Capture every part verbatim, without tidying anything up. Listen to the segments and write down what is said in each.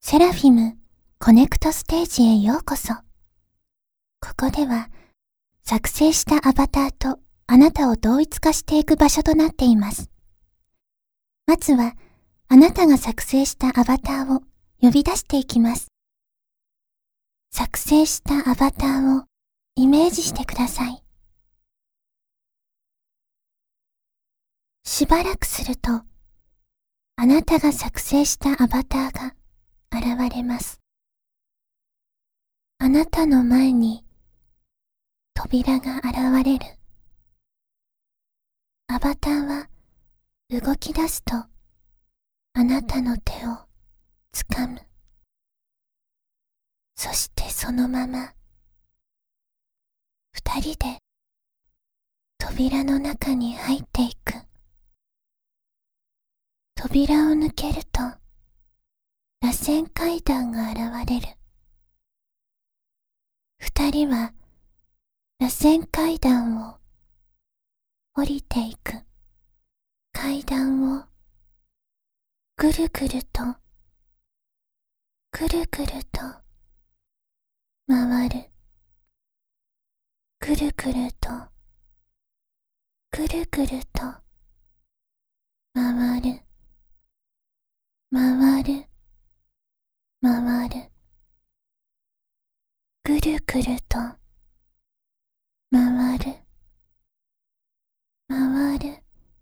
セラフィムコネクトステージへようこそ。ここでは作成したアバターとあなたを同一化していく場所となっています。まずはあなたが作成したアバターを呼び出していきます。作成したアバターをイメージしてください。しばらくすると、あなたが作成したアバターが現れます。あなたの前に扉が現れる。アバターは動き出すと、あなたの手を掴む。そしてそのまま、二人で扉の中に入っていく。扉を抜けると、螺旋階段が現れる。二人は螺旋階段を降りていく。階段をぐるぐるとぐるぐると回る。ぐるぐるとぐるぐると回る。回る回る。ぐるぐると回る回る。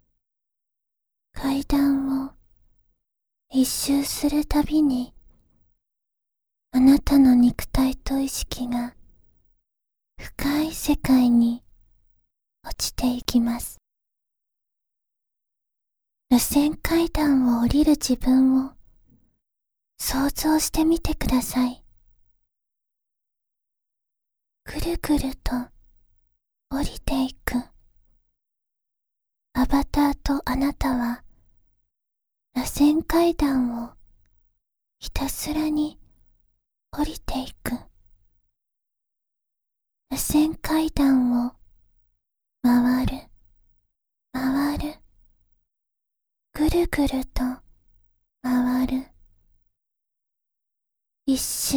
階段を一周するたびに、あなたの肉体と意識が深い世界に落ちていきます。螺旋階段を降りる自分を想像してみてください。ぐるぐると降りていく。アバターとあなたは螺旋階段をひたすらに降りていく。螺旋階段を回る回る。ぐるぐると回る。一周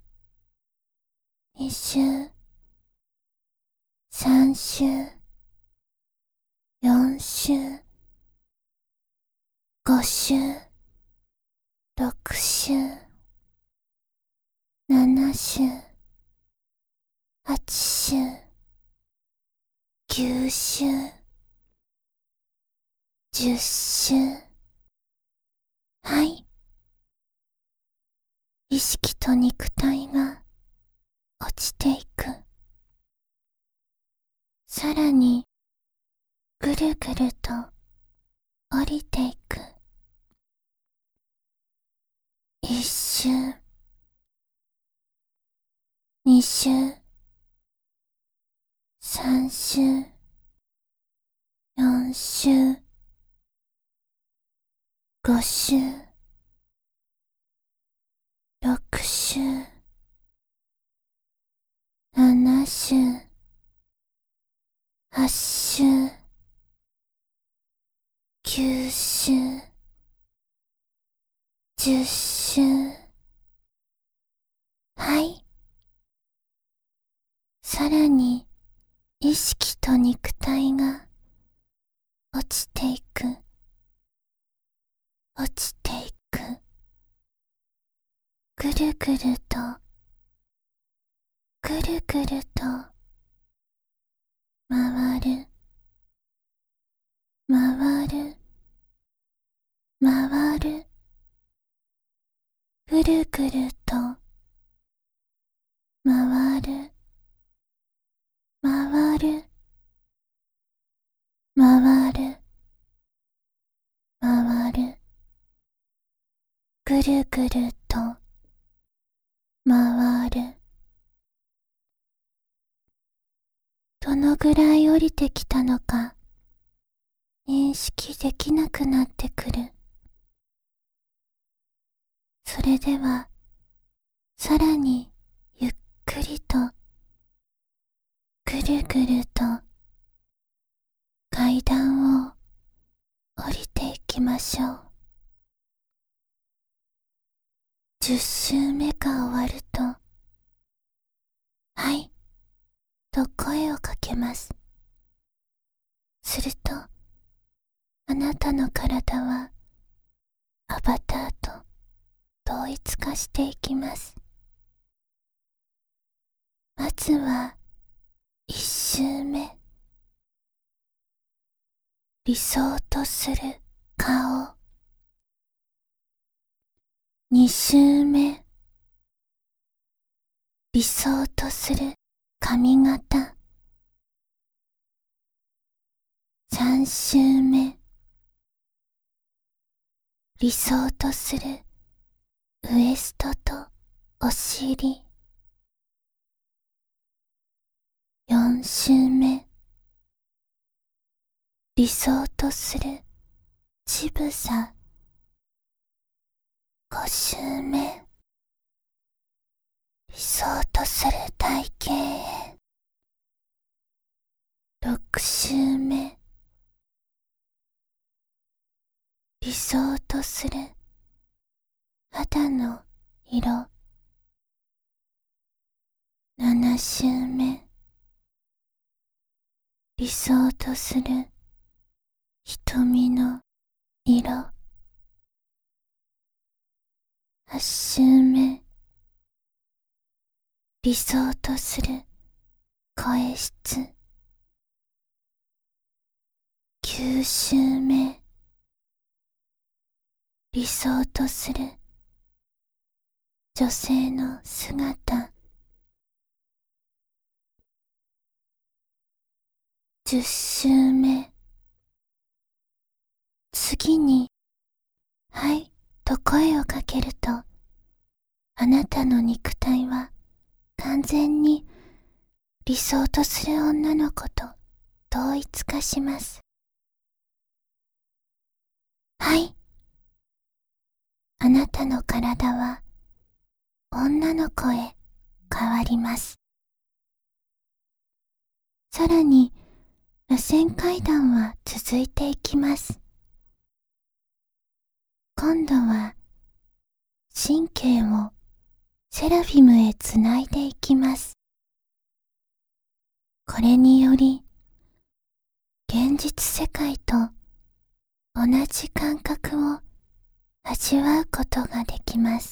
二周三周四周五周六周七周八周九周十周。はい。意識と肉体が落ちていく。さらにぐるぐると降りていく。一周二周三周四周五周六周七周八周九周十周。はい。さらに意識と肉体が落ちていく落ちていく。ぐるぐるとぐるぐると回る回る回る。ぐるぐると回る回る回る回る。ぐるぐると回る。どのぐらい降りてきたのか認識できなくなってくる。それではさらにゆっくりとぐるぐると階段を降りていきましょう。 じゅっ周目が終わると、はい、と声をかけます。すると、あなたの体はアバターと統一化していきます。まずはいっ周目、理想とする顔。に周目、理想とする髪型。さん周目、理想とするウエストとお尻。よん周目、理想とする乳房。ご周目、理想とする体型へ。ろく周目、理想とする肌の色。なな周目、理想とする瞳の色。はち周目、理想とする声質。きゅう周目、理想とする女性の姿。じゅっ周目、次に、はいと声をかけると、あなたの肉体は完全に理想とする女の子と統一化します。はい。あなたの体は女の子へ変わります。さらに、螺旋階段は続いていきます。今度は、神経をセラフィムへつないでいきます。これにより、現実世界と同じ感覚を味わうことができます。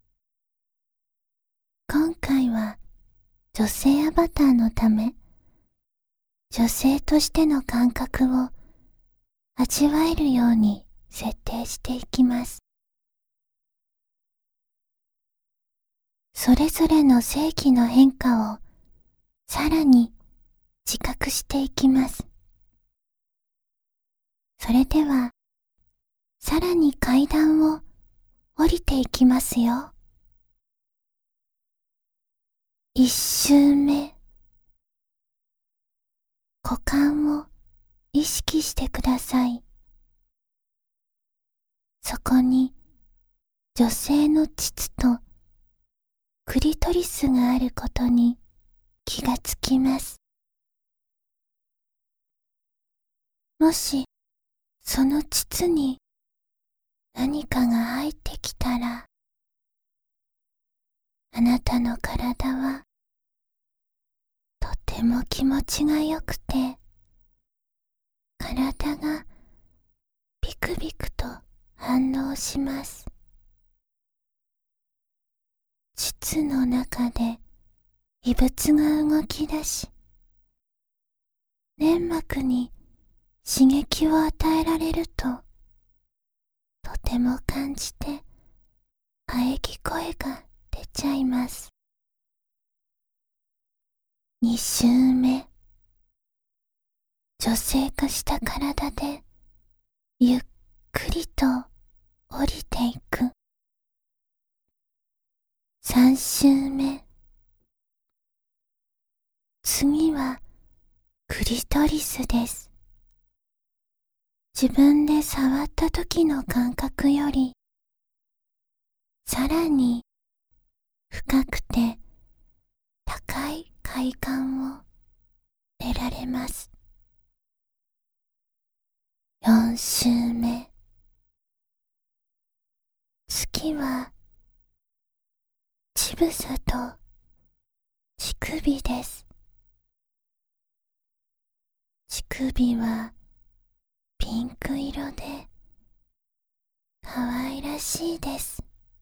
今回は女性アバターのため、女性としての感覚を味わえるように設定していきます。それぞれの性器の変化をさらに自覚していきます。それでは、さらに階段を降りていきますよ。一周目、股間を意識してください。そこに女性の膣とクリトリスがあることに気がつきます。もしその膣に何かが入ってきたら、あなたの体はとても気持ちがよくて、体がビクビクと反応します。膣の中で異物が動き出し、粘膜に刺激を与えられると、とても感じて喘ぎ声が出ちゃいます。に周目、女性化した体でゆっくりと降りていく。さん周目、次はクリトリスです。自分で触った時の感覚よりさらに深くて高い快感を得られます。よん周目、次は乳房と乳首です。乳首はピンク色で可愛らしいです。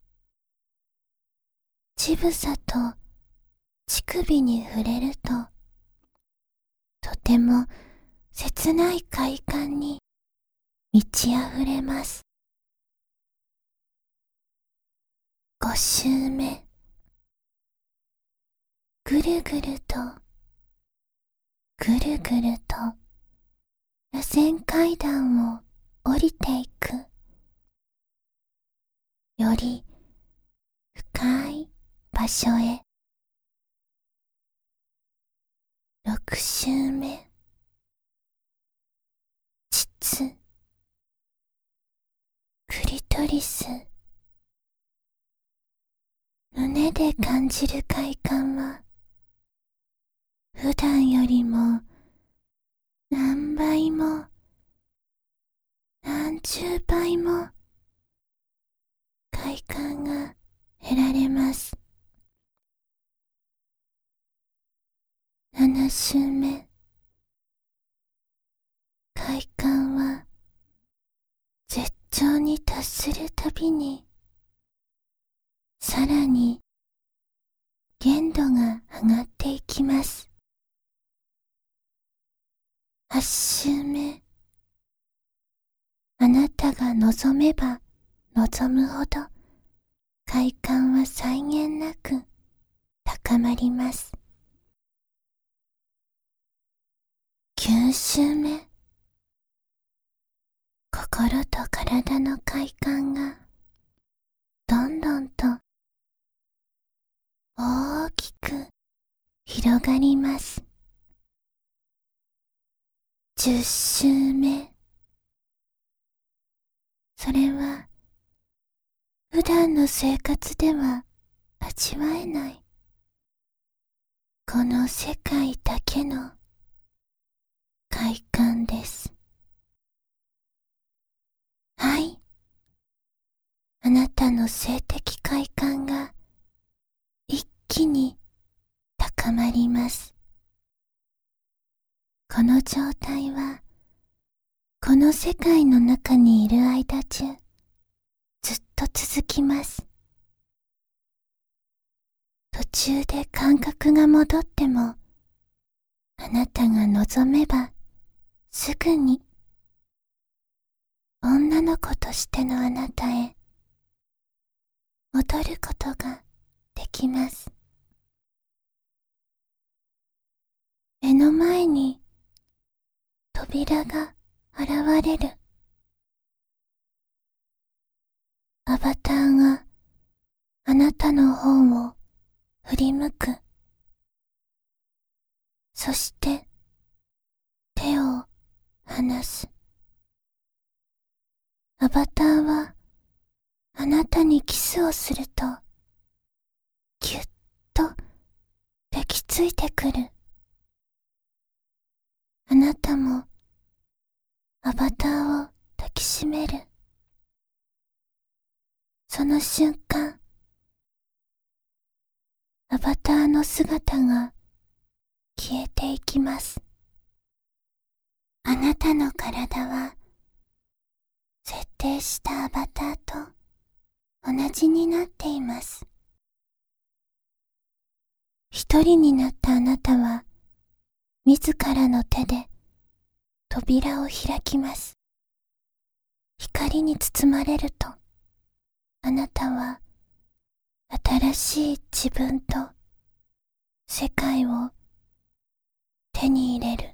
乳房と乳首に触れると、とても切ない快感に満ち溢れます。ご周目、ぐるぐるとぐるぐると螺旋階段を降りていく。より深い場所へ。ろく周目、膣、クリトリス。胸で感じる快感は普段よりも何倍も何十倍も快感が得られます。なな周目、快感は絶頂に達するたびにさらに限度が上がっていきます。はち周目、あなたが望めば望むほど快感は際限なく高まります。きゅう周目、心と体の快感がどんどんと大きく広がります。じゅう周目、それは普段の生活では味わえないこの世界だけの快感です。はい、あなたの性的快感が一気に高まります。この状態はこの世界の中にいる間中ずっと続きます。途中で感覚が戻ってもあなたが望めばすぐに女の子としてのあなたへ戻ることができます。目の前に扉が現れる。アバターがあなたの方を振り向く。そして手を離す。アバターはあなたにキスをするとぎゅっと抱きついてくる。あなたもアバターを抱きしめる。その瞬間、アバターの姿が消えていきます。あなたの体は設定したアバターと同じになっています。一人になったあなたは自らの手で扉を開きます。光に包まれるとあなたは新しい自分と世界を手に入れる。